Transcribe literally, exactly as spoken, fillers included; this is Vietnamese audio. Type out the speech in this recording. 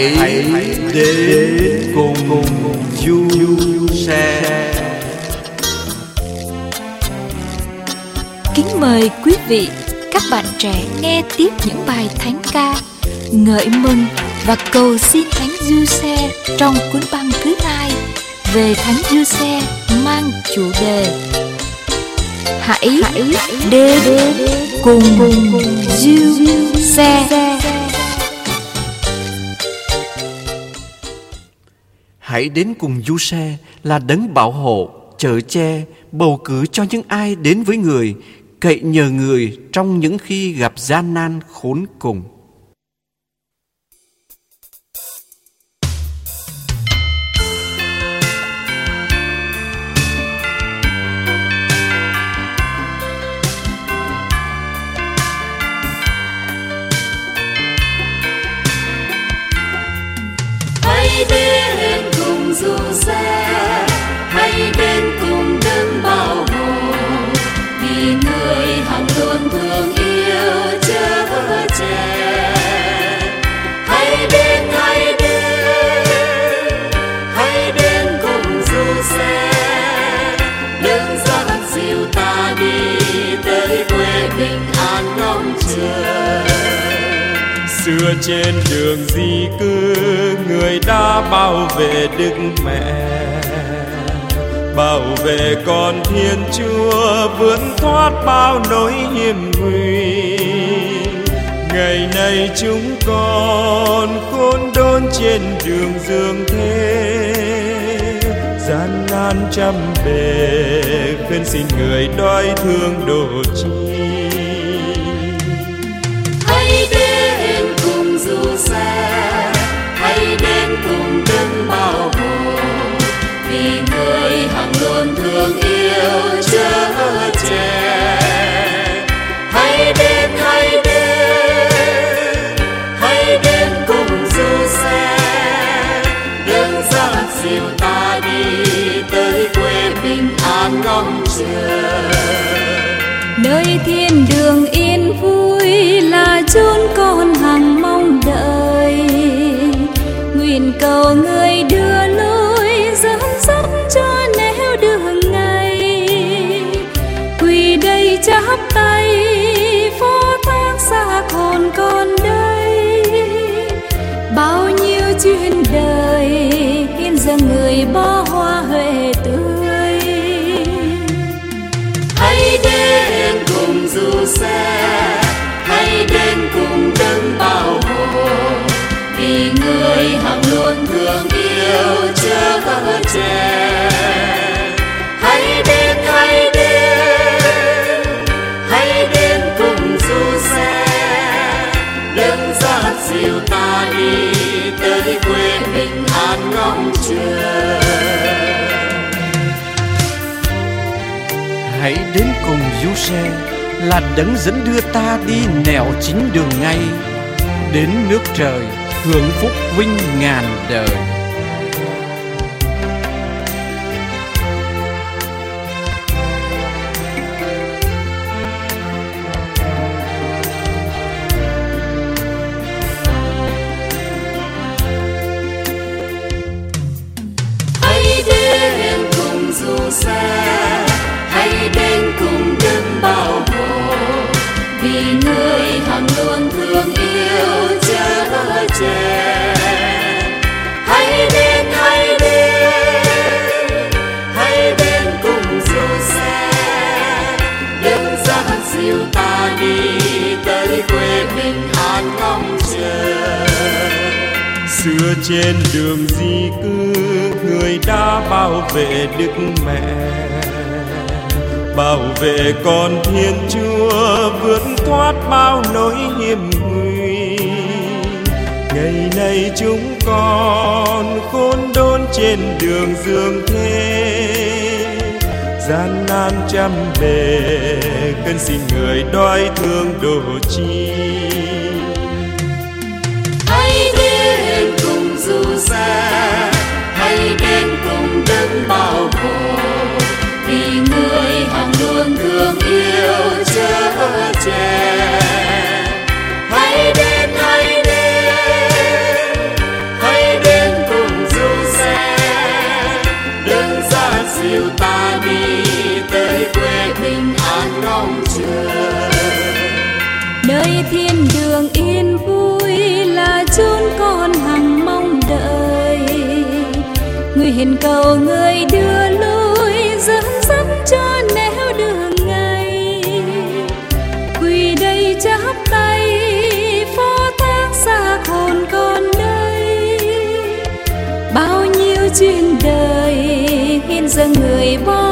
Hãy đến cùng Du-xe. Kính mời quý vị, các bạn trẻ nghe tiếp những bài thánh ca ngợi mừng và cầu xin Thánh Du-xe trong cuốn băng thứ hai về Thánh Du-xe mang chủ đề Hãy, Hãy đến, đến cùng, cùng Du-xe. Hãy đến cùng Du-xe là đấng bảo hộ, chở che, bầu cử cho những ai đến với người, cậy nhờ người trong những khi gặp gian nan khốn cùng. Hãy đến cùng Du-xe, hãy đến cùng đấng bảo hộ, vì người hằng luôn thương yêu chở che. Hãy đến, hãy đến, hãy đến cùng Du-xe, đấng dẫn dìu ta đi tới quê bình an ngóng chờ. Xưa trên đường di cư, người đã bảo vệ Đức Mẹ, bảo vệ con Thiên Chúa vươn thoát bao nỗi hiểm nguy. Ngày nay chúng con khốn đốn trên đường dương thế, gian nan trăm bề, khấn xin người đói thương độ chi. Hãy đến cùng Du-xe, hãy đến cùng đấng bảo hộ, vì người hằng luôn thương yêu chở che. Hãy đến, hãy đến, hãy đến cùng Du-xe, đấng dẫn dìu ta đi tới quê bình an ngóng chờ. Nơi thiên đường yên vui là chốn con hằng mong đợi, nguyện cầu người đưa lối dẫn dắt cho nẻo đường ngày. Quỳ đây chắp tay phó thác xác hồn con đây, bao nhiêu chuyện đời hiến dâng người bó hoa huệ tươi. Hãy đến cùng Du-xe, hãy đến cùng đấng bảo hộ, vì người hằng luôn thương yêu chở che. Hãy đến, hãy đến, hãy đến cùng Du-xe, đấng dẫn dìu ta đi tới quê bình an ngóng chờ. Hãy đến cùng Du-xe là đấng dẫn đưa ta đi nẻo chính đường ngay, đến nước trời hưởng phúc vinh ngàn đời. Hãy đến cùng Du-xe, hãy đến cùng đấng bảo hộ, vì người hằng luôn thương yêu chở che. Hãy đến, hãy đến, hãy đến cùng Du-xe, đấng dẫn dìu ta đi tới quê bình an ngóng chờ. Xưa trên đường di cư, người đã bảo vệ Đức Mẹ, bảo vệ con Thiên Chúa vượt thoát bao nỗi hiểm nguy. Ngày nay chúng con khốn đốn trên đường dương thế, gian nan trăm bề, cần xin người đói thương độ chi. Hãy đến cùng Du-xe, hãy đến cùng đấng bảo hộ, vì người hằng luôn thương yêu chở che. Hãy đến, hãy đến, dìu ta đi tới quê bình an ngóng chờ. Nơi thiên đường yên vui là chốn con hằng mong đợi. Nguyện cầu người đưa lối dẫn dắt cho nẻo đường ngày. Quỳ đây chắp tay phó thác xác hồn con đây. Bao nhiêu chuyện đời hiến dâng người bỏ